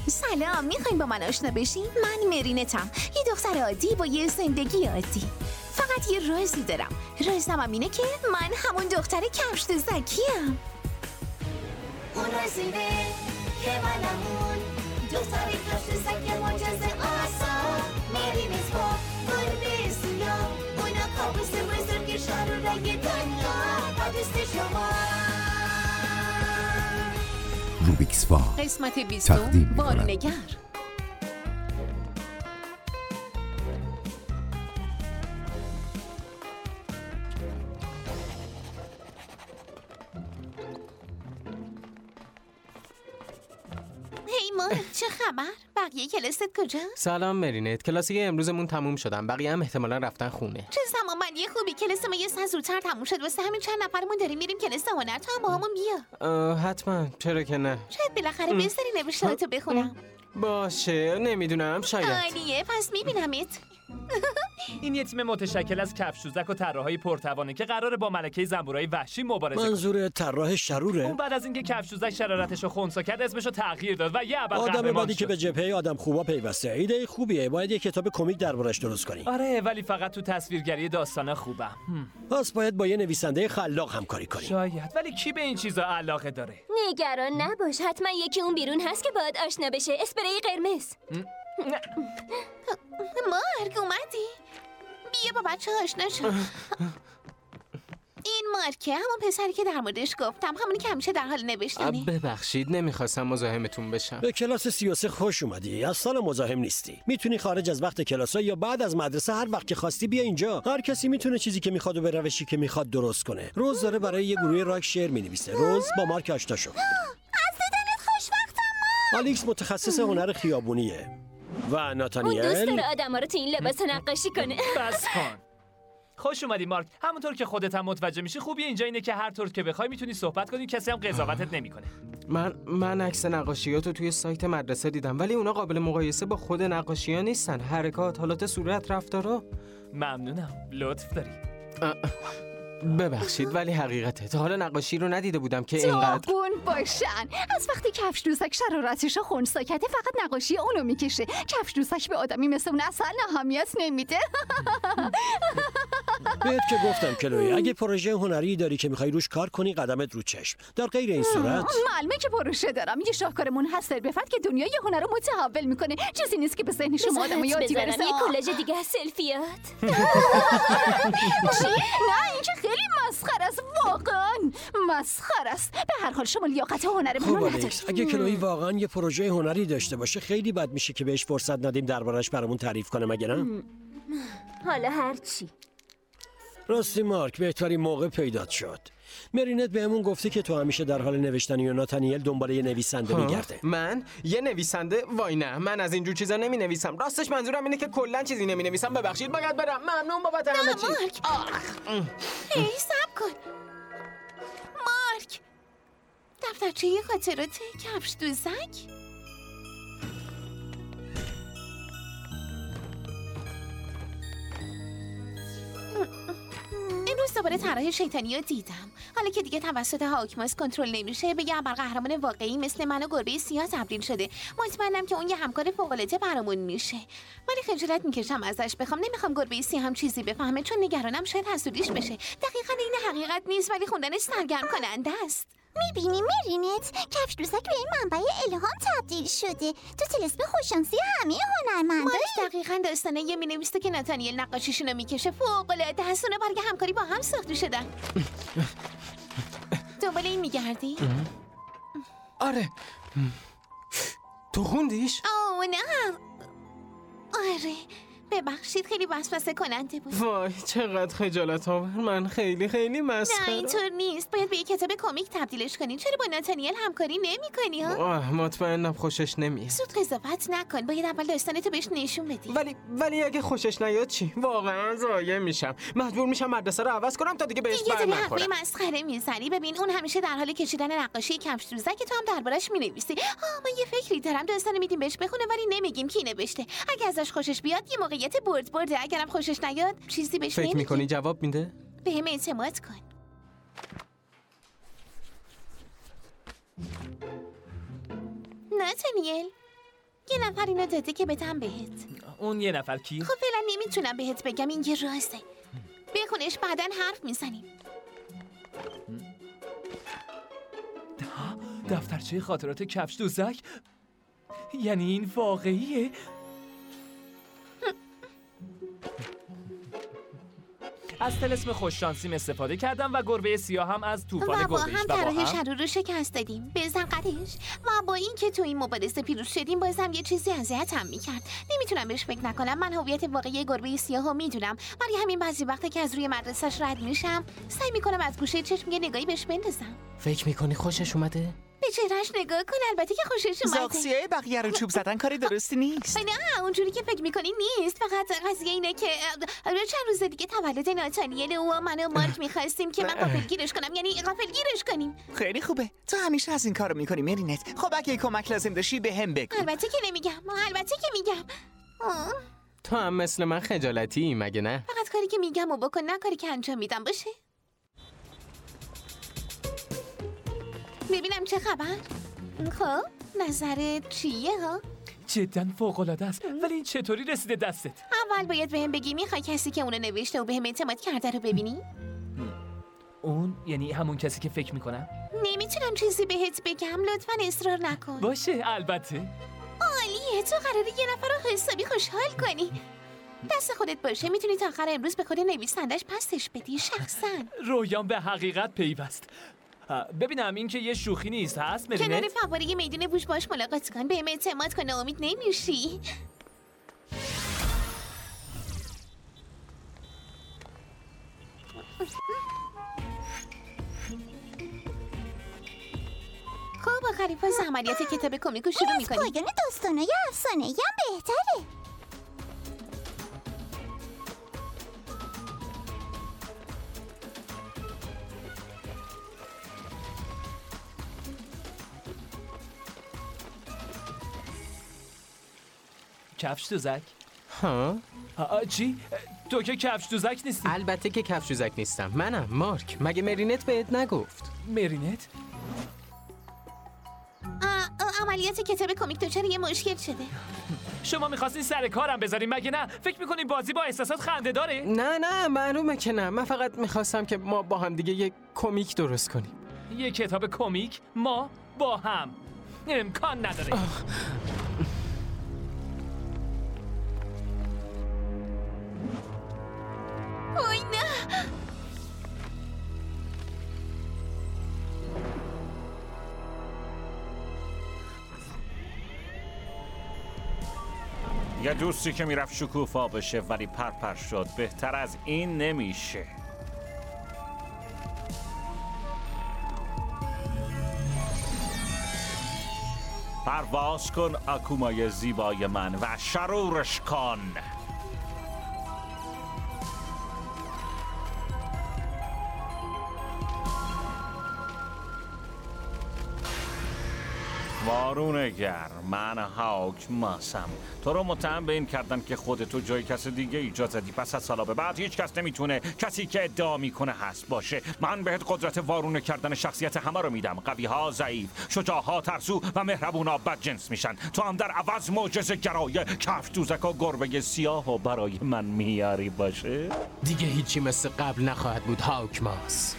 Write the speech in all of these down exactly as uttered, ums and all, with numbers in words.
سلام، میخواین با من آشنا بشین؟ من مرینتم، یه دختر عادی با یه زندگی عادی. فقط یه رازی دارم. رازم هم اینه که من همون دختر کفش دوزکیم. اون رازیده که منمون دختر کفش دوزک معجزه آسان. مرینت با گربه سیاه، اونا کابوس بزرگ شهر رنگ دنیا با دوست شما. روبیکس وا قسمت بیستم، بارونگر. هی ما، چه خبر؟ بقیه کلاست کجا؟ سلام مرینت، کلاسی امروزمون تموم شدن، بقیه هم احتمالا رفتن خونه. چه زمانبندی خوبی، کلاس ما یه ساعت زودتر تموم شد، واسه همین چند نفرمون داریم میریم کلاس هنر. تو هم با همون بیا. حتما، چرا که نه. شاید بالاخره بذاری نوشتهاتو بخونم. باشه، نمیدونم، شاید. عالیه، پس میبینمت. این یه تیم متشکل از کفشوزک و طراحای پرتوانه که قراره با ملکه زنبورای وحشی مبارزه کنه. منظور طراح شروره؟ اون بعد از اینکه کفشوزک شرارتشو خنثی کرد اسمشو تغییر داد و یه ابد آدم بعدی که به جبهه آدم خوبا پیوسته. ایده خوبیه، باید یه کتاب کمیک دربارش درست کنی. آره، ولی فقط تو تصویرگری داستانا خوبم. پس باید با یه نویسنده خلاق همکاری کنی. شاید، ولی کی به این چیزا علاقه داره؟ نگران نباش، حتما یکی اون بیرون هست که باید آشنا بشه. اسپری قرمز. مارک اومدی؟ بیا با بچه آشنا شو. این مارکه همون پسری که در موردش گفتم، همونی که همیشه در حال نوشتنه. ببخشید، نمیخواستم مزاحمتون بشم. به کلاس سی و سه خوش اومدی. از سال مزاحم نیستی. میتونی خارج از وقت کلاسا یا بعد از مدرسه هر وقت که خواستی بیا اینجا. هر کسی میتونه چیزی که میخواد و به روشی که میخواد درست کنه. روز داره برای یه گروه راک شعر مینویسه. روز با مارک آشنا شد. از دیدنت خوشوقتم مارک. آلیکس متخصص هنر خیابونیه. و ناتانیل اون دوست داره آدما رو تو این لباس نقاشی کنه. بس کن. خوش اومدی مارک. همونطور که خودت هم متوجه میشی، خوبی اینجا اینه که هر طور که بخوای میتونی صحبت کنی، کسی هم قضاوتت نمیکنه. من من عکس نقاشیاتو توی سایت مدرسه دیدم، ولی اونا قابل مقایسه با خود نقاشی‌ها نیستن. حرکات، حالات صورت، رفتارا. ممنونم. لطف داری. ببخشید، ولی حقیقته تا حالا نقاشی رو ندیده بودم که اینقدر داغون باشن. از وقتی کفش دوزک شرارتشو خنثی کرده فقط نقاشی اونو میکشه. کفش دوزک به آدمی مثل اون اصلا اهمیت نمیده. بهت که گفتم کلوی، اگه پروژه هنری داری که میخوای روش کار کنی قدمت رو چشم. در غیر این صورت معلومه که پروژه دارم. یه شاهکار منحصر به فرد که دنیای هنر رو متحول میکنه. چیزی نیست که به ذهن شما آدمو یادی برسه. یه کلاژ دیگه از سلفیات. چی؟ نه، این که خیلی مسخره است، واقعا مسخره است. به هر حال شما لیاقت هنر خب منو آلیکس، اگه کلوی واقعا یه پروژه هنری داشته باشه خیلی بد میشه که بهش فرصت ندیم دربارش برامون تعریف کنه، مگه نه؟ حالا هر چی. راستی مارک، بهترین موقع پیدات شد. مرینت بهمون گفته که تو همیشه در حال نوشتنی و ناتانیل دنبال یه نویسنده میگرده. من یه نویسنده؟ وای نه، من از اینجور چیزا نمی نویسم. راستش منظورم اینه که کلا چیزی نمی نویسم. ببخشید، باید برم. ممنون بابت همه چی. مارک، هی صبر کن. مارک، دفترچه خاطرات کفش دوزک؟ امروز دوباره طرح شیطانی رو دیدم. حالا که دیگه توسط هاکماس کنترل نمیشه، به یه ابرقهرمان واقعی مثل من و گربه سیاه تبدیل شده. مطمئنم که اون یه همکار فوق‌العاده برامون میشه. ولی خجالت میکشم ازش بخوام. نمیخوام گربه سیاه هم چیزی بفهمه، چون نگرانم شاید حسودیش بشه. دقیقاً این حقیقت نیست، ولی خوندنش سرگرم کننده است. میبینی مرینت، کفش دوزک به این منبع الهام تبدیل شده. تو طلسم خوششانسی همه هنرمندان. مارک دقیقاً داستانه یه مینویسته که ناتانیل نقاشیشونو میکشه. فوق‌العاده است. اونا برای همکاری با هم ساخته شدن. دنبال این میگردی؟ آره. تو خوندیش؟ آه نه. آره، ببخشید، خیلی وسوسه کننده بود. وای چقدر خجالت آور. من خیلی خیلی مسخره. نه اینطور نیست. باید به یک کتاب کمیک تبدیلش کنین. چرا با ناتانیل همکاری نمی‌کنی ها؟ آه مطمئنم خوشش نمیاد. زود قضاوت نکن. باید اول داستانتو بهش نشون بدی. ولی ولی اگه خوشش نیاد چی؟ واقعا ضایع میشم. مجبور میشم مدرسه رو عوض کنم تا دیگه بهش بر نخورم. نخورم. یه داری مسخره میزنی. ببین اون همیشه در حال کشیدن نقاشی کفش دوزک، تو هم دربارش مینویسی. آه من یه فکری دارم. داستان میدیم بهش بخونه ولی نمیگیم کی نوشته. اگه ازش خوشش بیاد یه موقعیت برد برده. اگرم خوشش نیاد چیزی بهش فکر میکنی جواب میده؟ بهم اعتماد کن. ناتانیل یه نفر اینو داده که بدم بهت. اون یه نفر کی؟ خب فعلا نمیتونم بهت بگم، این یه رازه. بخونش بعداً حرف میزنیم. دفترچه خاطرات کفش دوزک؟ یعنی این واقعیه؟ از طلسم خوششانسیم استفاده کردم و گربه سیاه هم از طوفان و با گربه‌ایش هم و با طرح هم شرور رو شکست دادیم. بزن قدش. و با این که تو این مبارزه پیروز شدیم، بازم یه چیزی اذیتم میکرد. نمیتونم بهش فکر نکنم. من هویت واقعی گربه سیاه رو میدونم، ولی همین بعضی وقتا که از روی مدرسه‌اش رد میشم، سعی میکنم از گوشه چشم یه نگاهی بهش بندازم. فکر میکنی خوشش اومده؟ به چهرهش نگاه کن. البته که خوشش اومده. زاغسیای بقیه رو چوب زدن کاری درستی نیست. نه اونجوری که فکر میکنی نیست. فقط قضیه اینه که اه، چند روز دیگه تولد ناتانیل و من و مارک میخواستیم که من غافلگیرش کنم، یعنی غافلگیرش کنیم. خیلی خوبه. تو همیشه از این کارو میکنی مرینت. خب اگه کمک لازم داشتی به هم بگو. البته که نمیگم. البته که میگم. آه. تو هم مثل من خجالتی مگه نه؟ فقط کاری که میگم و بکن، نه کاری که انجام میدم. باشه؟ ببینم چه خبر. خب نظرت چیه ها؟ جدا فوق‌العاده است. ولی این چطوری رسیده دستت؟ اول باید بهم بگی میخوای کسی که اونو نوشته و بهم اعتماد کرده رو ببینی؟ اون یعنی همون کسی که فکر میکنم؟ نمیتونم چیزی بهت بگم، لطفا اصرار نکن. باشه البته. عالیه، تو قراره یه نفر رو حسابی خوشحال کنی. دست خودت باشه، میتونی تا آخر امروز به خود نویسندش پسش بدی شخصا. رویان به حقیقت پیوست. ببینم این که یه شوخی نیست هست مرینت؟ کنار فواره میدون بوش باش ملاقات کن، بهم اعتماد کن، امید نمیشی. خب آخرین فاز عملیات کتاب کمیکو شروع میکنیم. از پایان داستانای افسانه‌ای هم بهتره. کفش دوزک؟ ها؟ آ چی؟ تو که کفش دوزک نیستی؟ البته که کفش دوزک نیستم. منم مارک. مگه مرینت بهت نگفت؟ مرینت؟ آه، آه، عملیات کتاب کمیک دچار یه مشکل شده. شما میخواستین سر کارم بذارین مگه نه؟ فکر میکنین بازی با احساسات خنده داره؟ نه نه معلومه که نه. من فقط میخواستم که ما با هم دیگه یه کمیک درست کنیم. یه کتاب کمیک؟ ما با هم؟ امکان نداره. وای نه. یه دوستی که میرفت شکوفا بشه ولی پرپر شد. بهتر از این نمیشه. پرواز کن آکومای زیبای من و شرورش کن. وارونگر، من هاوک ماسم. تو رو متهم به این کردن که خودتو جای کس دیگه ایجاد زدی. پس از سالا به بعد هیچ کس نمیتونه کسی که ادعا میکنه هست باشه. من بهت قدرت وارونه کردن شخصیت همه رو میدم. قوی ها ضعیف، شجاع ها ترسو و مهربون ها بدجنس میشن. تو هم در عوض معجزه گرای کفش دوزک و گربه سیاه و برای من میاری باشه. دیگه هیچی مثل قبل نخواهد بود هاوک ماس.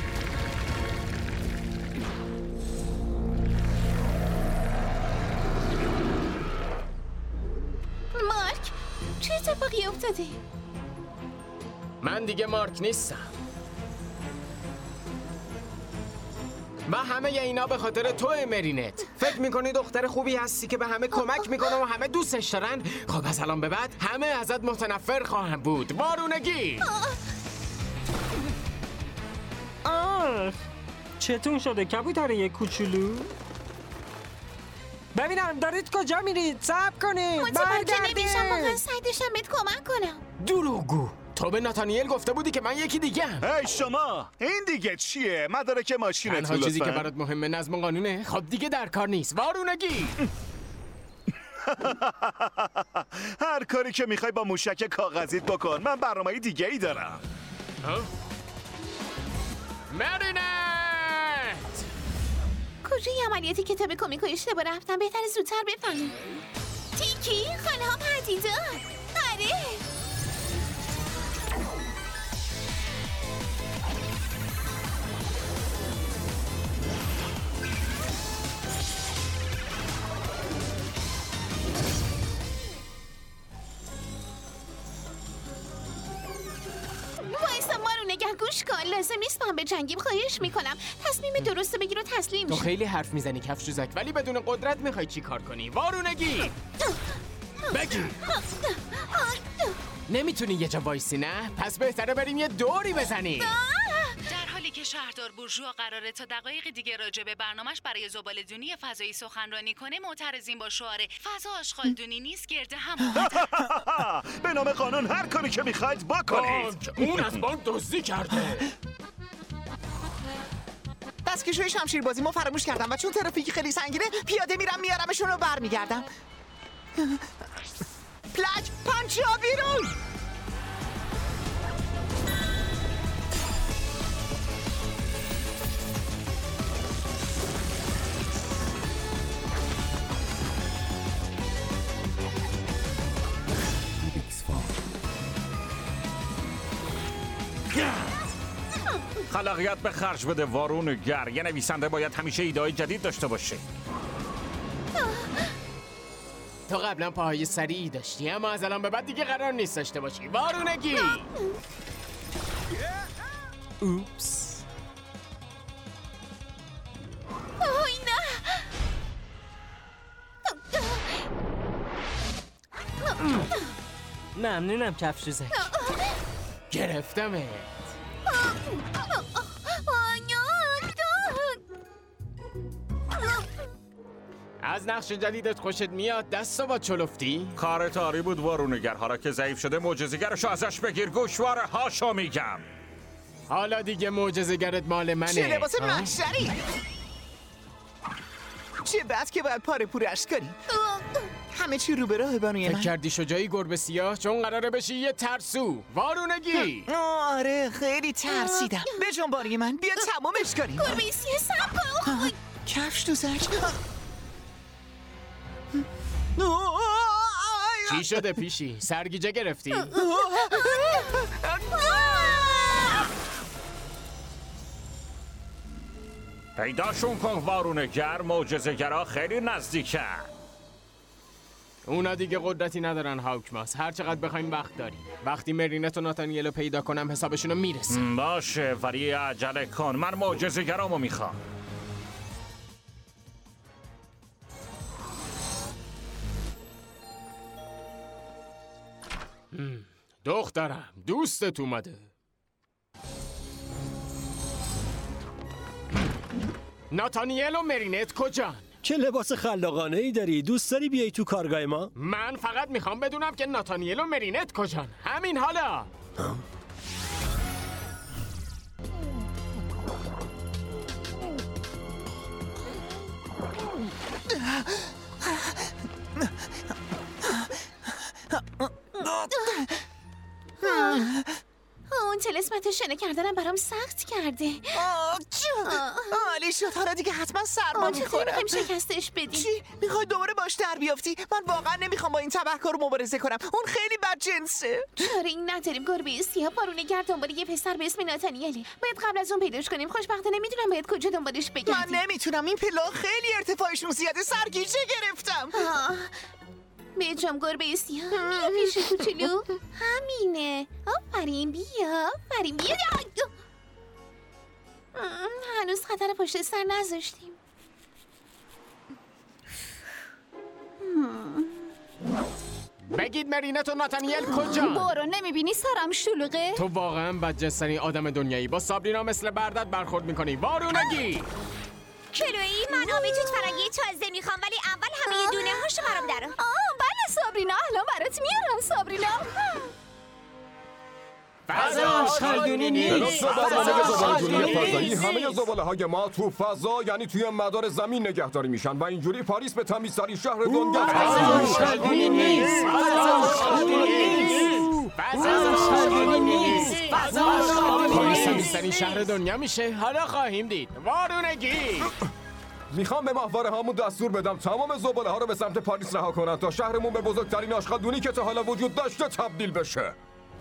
مارک چه اتفاقی افتاده؟ من دیگه مارک نیستم و همه اینا به خاطر تو مرینت. فکر میکنی دختر خوبی هستی که به همه کمک میکنه و همه دوستش دارن؟ خب از الان به بعد همه ازت متنفر خواهم بود. وارونگی. آه چتون شده کبوتره کوچولو؟ ببینم دارید کجا میرید؟ صبر کنید. متوجه نمیشم، واقعا سعی داشتم بهت کمک کنم. دروغگو. تو به ناتانیل گفته بودی که من یکی دیگه ام. هی شما این دیگه چیه؟ مدارک ماشینت تنها چیزی لطفاً. که برات مهمه نظم و قانونه. خب دیگه در کار نیست. وارونگی. هر کاری که میخوای با موشک کاغذیت بکن. من برنامه دیگه ای دارم. مرینت کجای عملیاتی کتاب کمیکو اشتباه رفتم؟ بهتره زودتر بفهمیم. تیکی خانه ها پدیدار. آره وایسا مارو نگه گوش کن. لازم نیست من به جنگیم. خواهش میکنم تصمیم درست بگیر و تسلیم تو شو. خیلی حرف میزنی کفشوزک، ولی بدون قدرت میخوای چی کار کنی؟ وارونگی بگی نمیتونی یه جا وایسی نه؟ پس بهتره بریم یه دوری بزنیم. در حالی که شهردار بورژوا قراره تا دقایق دیگه راجع به برنامه‌اش برای زباله‌دونی فضایی سخنرانی کنه، معترضین با شعار فضا آشغالدونی نیست گرد هم اومدن. به نام قانون هر کاری که میخواید بکنید. اون از بانک دزدی کرده. دستکشوی شمشیر بازی ما فراموش کردم و چون ترافیک خیلی سنگینه پیاده میرم میارمشون رو برمیگردم. پلج پنچا بیرون. خلاقیت به خرج بده وارونگر. یه نویسنده باید همیشه ایده‌های جدید داشته باشه. تو قبلا پاهای سریعی داشتی اما از الان به بعد دیگه قرار نیست داشته باشی. وارونگی اوپس. آی نه. ممنونم کفشوزک. گرفتمت. از نقش جدیدت خوشت میاد؟ دستو با چلفتی؟ کار تاری بود وارونگر. حالا که ضعیف شده معجزه‌گرشو ازش بگیر. گوشواره هاشو میگم. حالا دیگه معجزه‌گرت مال منه. چه لباس محشری. چه بس که باید پاره پورش کنی. همه چی رو به راه بانوی من. فکر کردی شجاعی گربه سیاه؟ چون قراره بشی یه ترسو. وارونگی آره خیلی ترسیدم. به جون بانوی من بیا تمومش کنیم. گربه سیاه سب کن. کفش دوزک. چی شده پیشی؟ سرگیجه گرفتی؟ پیداشون کن وارونگر. معجزه‌گرا خیلی نزدیکه. اونا دیگه قدرتی ندارن هاوکماس. هر چقدر بخوایم وقت داریم. وقتی مرینت و ناتانیلو پیدا کنم حسابشونو میرسم. باشه ولی عجله کن. من معجزه‌گرامو میخوام. دخترم دوستت اومده. ناتانیل و مرینت کجان؟ چه لباس خلاقانه ای داری؟ دوست داری بیای تو کارگاه ما؟ من فقط میخوام بدونم که ناتانیل و مرینت کجان. همین حالا. اون تلسمت شنا کردنم برام سخت کرده. عالی شد. حالا دیگه حتما سرما ما چطوری میخورم. میخوایم شکستش بدیم؟ چی؟ میخوای دوباره باش در بیافتی؟ من واقعا نمیخوام با این تبهکار مبارزه کنم. اون خیلی بدجنسه. کاری نداریم. گربه سیاه بارونگر دنبال یه پسر به اسم ناتانیله. باید قبل از اون پیداش کنیم. خوشبختانه نمیدونم باید کجا دنبالش بگردیم. من نمیتونم. این پلا خیلی ارتفاعشون زیاده. سرگیجه گرفتم. بیجام گربه سیاه بیا پیش کوچولو. همینه. آفرین بیا. آفرین بیا. هنوز خطر پشت سر نذاشتیم. بگید مرینت و ناتانیل کجان؟ برو نمیبینی سرم شلوغه؟ تو واقعا بدجنس‌ترین آدم دنیایی. با سابرینا مثل بردت برخورد میکنی. وارونگی کلویی من آب توت فرنگی تازه میخوام ولی اول همه دونه هاشو برام درو. آه بله سابرینا الان برات میارم سابرینا. فضا آشغالدونی نیست. زباله‌های فضایی همه زباله‌های ما تو فضا یعنی توی مدار زمین نگهداری میشن و اینجوری پاریس به تمیزترین شهر دنیا آشغالدونی نیست. فضا آشغالدونی نیست. فضا آشغالدونی نیست. فضا آشغالدونی نیست. پاریس تمیزترین شهر دنیا میشه. حالا خواهیم دید. وارونگی میخوام به ماهواره هامون دستور بدم تمام زباله ها رو به سمت پاریس رها کنن تا شهرمون به بزرگترین آشغالدونی که تا حالا وجود داشته تبدیل بشه.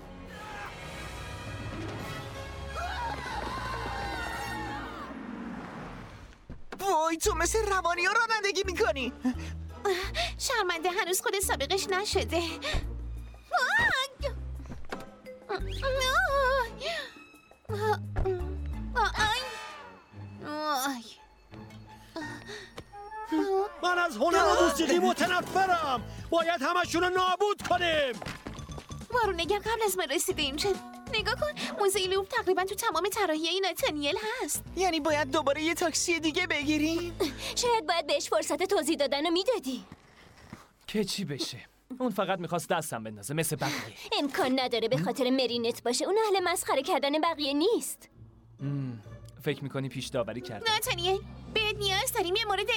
وای تو مثل روانی ها رانندگی میکنی. شرمنده هنوز خود سابقش نشده. من از هنر و موسیقی متنفرم. باید همشون رو نابود کنیم. وارونگر قبل از ما رسیدیم شد. نگاه کن موزه لوپ تقریبا تو تمام طراحی ناتانیل هست. یعنی باید دوباره یه تاکسی دیگه بگیریم؟ شاید باید بهش فرصت توضیح دادن رو میدادی. که چی بشه؟ اون فقط میخواست دستم بندازه مثل بقیه. امکان نداره به خاطر مرینت باشه. اون اهل مسخره کردن بقیه نیست. مم. فکر میکنی پیش داوری کرد؟ ناتانیل بهت نیاز داریم یه مورد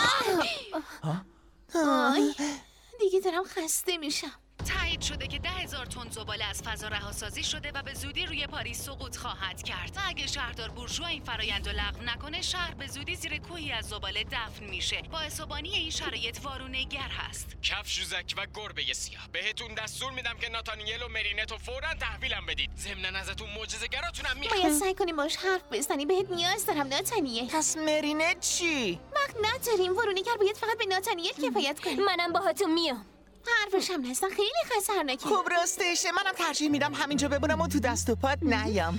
آی دیگه دارم خسته میشم. تایید شده که ده هزار تن زباله از فضا رهاسازی شده و به زودی روی پاریس سقوط خواهد کرد. اگه شهردار بورژوا این فرایند رو لغو نکنه شهر به زودی زیر کوهی از زباله دفن میشه. باعث و بانی این شرایط وارونگر هست. کفشوزک و گربه سیاه بهتون دستور میدم که ناتانیل و مرینت رو فوراً تحویلم بدید. ضمن ازتون معجزه‌گراتونم میخوام. باید سعی کنیم باش حرف بزنی. بهت نیاز دارم ناتانیل. پس مرینت چی؟ وقت نداریم. وارونگر باید فقط به ناتانیل کفایت کنه. منم باهاتون میام. حرفش هم نستن خیلی خطرناکه. خب راستشه منم ترجیح میدم همینجا بمونم و تو دست و پات نیام.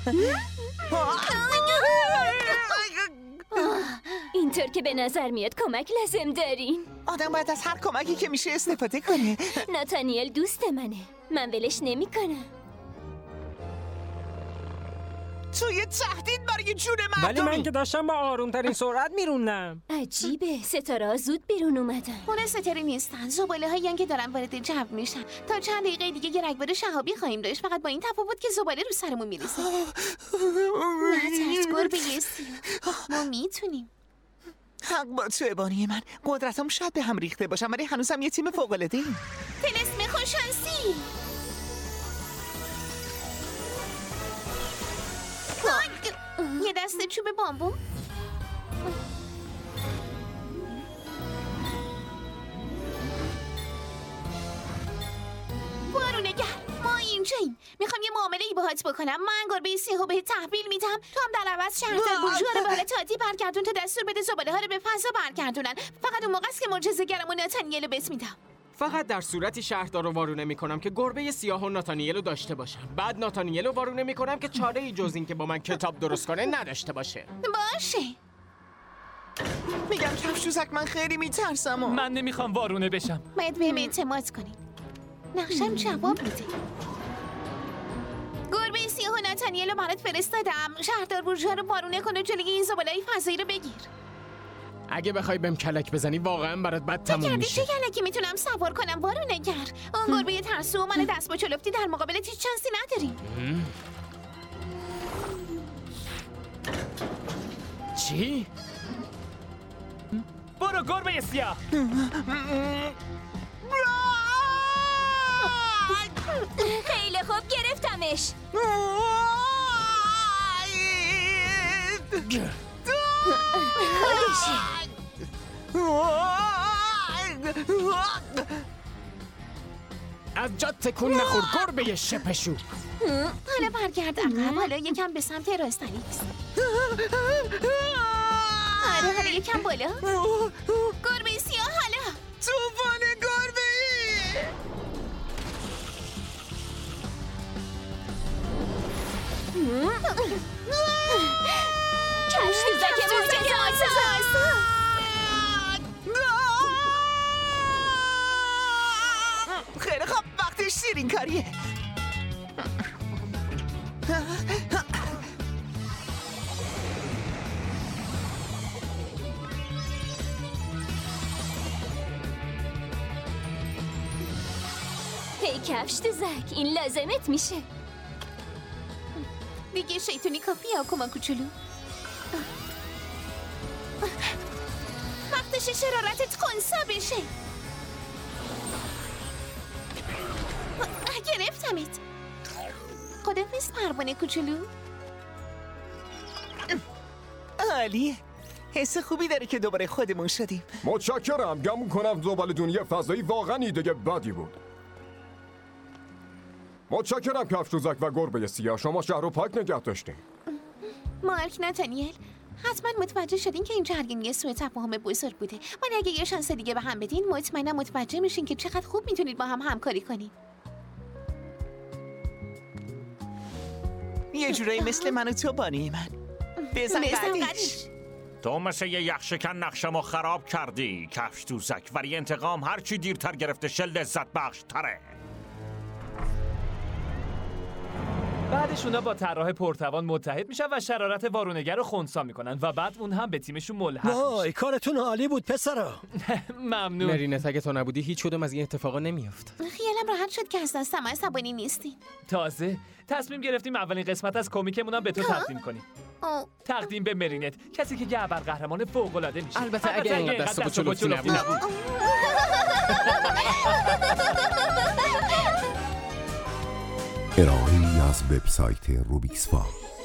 اینطور که به نظر میاد کمک لازم دارین. آدم باید از هر کمکی که میشه استفاده کنه. ناتانیل دوست منه. من ولش نمیکنم. تو یه تهدید برای جون مردمی. ولی من که داشتم با آرومترین سرعت میروندم. عجیبه ستاره ها زود بیرون اومدن. اون ستاره نیستن. زباله هایی که دارن وارد جو میشن. تا چند دقیقه دیگه یه رگبار شهابی خواهیم داشت. فقط با این تفاوت که زباله رو سرمون میرسه. نترس گربه سیاه. ما میتونیم. حق با تو بانی من. قدرتم شاید به هم ریخته باشم ولی هنوزم یه تیم فوق العاده ایم. طلسم خوششانسی. یه دسته چوب بامبو. وارونگر ما اینجاییم. میخوام یه معامله ای باهات بکنم. من گربه سیاهو بهت تحویل میدم. تو هم در عوض شهردار بورژوا رو به حالت عادی برگردون تا دستور بده زباله ها رو به فضا برگردونن. فقط اون موقع است که معجزه‌گرم و ناتانیل رو بهت میدم. فقط در صورتی شهردار رو وارونه میکنم که گربه سیاه و ناتانیل رو داشته باشم. بعد ناتانیل رو وارونه میکنم که چاره ای جز این که با من کتاب درست کنه نداشته باشه. باشه. میگم کفشوزک من خیلی میترسم. من نمیخوام وارونه بشم. باید بهم اعتماد کنی. نقشم جواب میده. گربه سیاه و ناتانیل رو برات فرستادم. شهردار بورژوا رو وارونه کن و جلوی این زباله‌ی فضایی رو بگیر. اگه بخوای بهم کلک بزنی واقعا برات بد تموم میشه. چه کلکی میتونم سوار کنم وارونگر؟ اون گربه ترسو و من دست با چلفتی در مقابلت هیچ چانسی نداریم. چی؟ برو گربه سیاه. خیلی خوب گرفتمش. خودشه. از جات تکون نخور گربه شپشو. حالا برگرد عقب. حالا یکم به سمت راستانیکس. آره حالا یکم بالا. گربه سیاه حالا. توفان گربه ای. کفشوزک معجزه‌آسا. خیلی خوب وقتی شیرین کاریه. هی کفشوزک این لازمت میشه. دیگه شیطونی کافی ها کما کوچولو. وقتش شرارتت خونسا بشه. گرفتمت. خدافظ پروانه کوچولو. عالیه. حس خوبی داره که دوباره خودمون شدیم. متشکرم. گمون کنم زباله دونی فضایی واقعا ایده بدی بود. متشکرم کفشوزک و گربه سیاه، شما شهر رو پاک نگه داشتین. مارک نتانیل، حتما متوجه شدین که این جرگین یه سوء تفاهم بزرگ بوده، ولی اگه یه شانس دیگه به هم بدین مطمئنم متوجه میشین که چقدر خوب میتونید با هم همکاری کنین. یه جورایی مثل من و تو بانی من. بزن قدیش. تو مثل یه یخشکن نقشمو خراب کردی کفش دوزک، ولی انتقام هرچی دیرتر گرفته شل لذت بخش تره. بعدش اونا با طراح پرتوان متحد میشن و شرارت وارونگر رو خونسا میکنن و بعد اون هم به تیمشون ملحق میشه. وای کارتون عالی بود پسرا. ممنون. مرینت اگه تو نبودی هیچ کدوم از این اتفاقا نمیافت. خیالم راحت شد که از دستم عصبانی نیستین. تازه تصمیم گرفتیم اولین قسمت از کمیکمون هم به تو تقدیم کنیم. آه. تقدیم به مرینت، کسی که یه ابرقهرمان فوق‌العاده میشه. البته اگه اینقدر دست و چلوفتی نبود. ارائه‌ای از وبسایت روبیکس فا.